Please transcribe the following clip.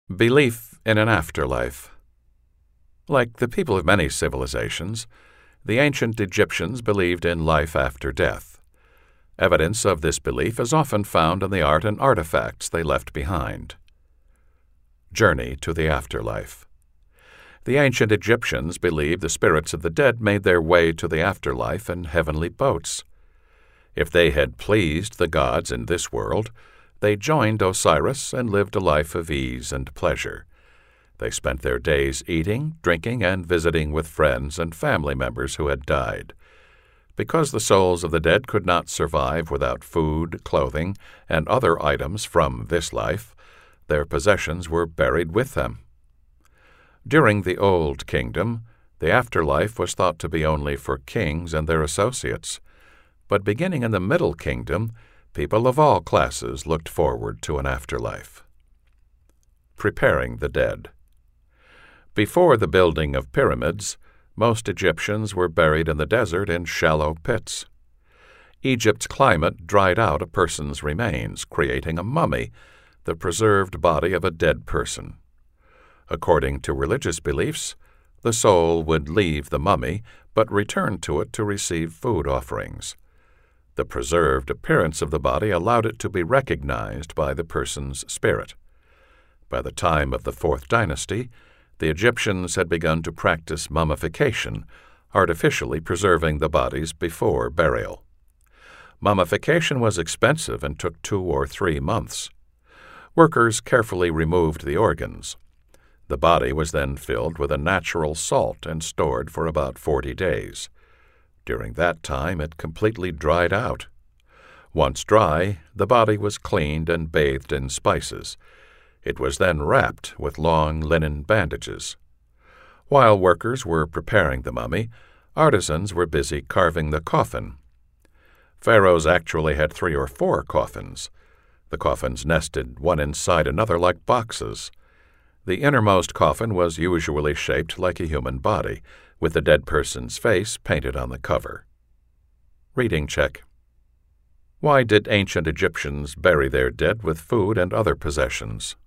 Belief in an afterlife. Like the people of many civilizations, the ancient Egyptians believed in life after death. Evidence of this belief is often found in the art and artifacts they left behind. Journey to the afterlife. The ancient Egyptians believed the spirits of the dead made their way to the afterlife in heavenly boats. If they had pleased the gods in this world, they joined Osiris and lived a life of ease and pleasure. They spent their days eating, drinking, and visiting with friends and family members who had died. Because the souls of the dead could not survive without food, clothing, and other items from this life, their possessions were buried with them. During the Old Kingdom, the afterlife was thought to be only for kings and their associates. But beginning in the Middle Kingdom, people of all classes looked forward to an afterlife. Preparing the dead. Before the building of pyramids, most Egyptians were buried in the desert in shallow pits. Egypt's climate dried out a person's remains, creating a mummy, the preserved body of a dead person. According to religious beliefs, the soul would leave the mummy but return to it to receive food offerings. The preserved appearance of the body allowed it to be recognized by the person's spirit. By the time of the Fourth Dynasty, the Egyptians had begun to practice mummification, artificially preserving the bodies before burial. Mummification was expensive and took 2 or 3 months. Workers carefully removed the organs. The body was then filled with a natural salt and stored for about 40 days. During that time, it completely dried out. Once dry, the body was cleaned and bathed in spices. It was then wrapped with long linen bandages. While workers were preparing the mummy, artisans were busy carving the coffin. Pharaohs actually had 3 or 4 coffins. The coffins nested one inside another like boxes. The innermost coffin was usually shaped like a human body, with the dead person's face painted on the cover. Reading check. Why did ancient Egyptians bury their dead with food and other possessions?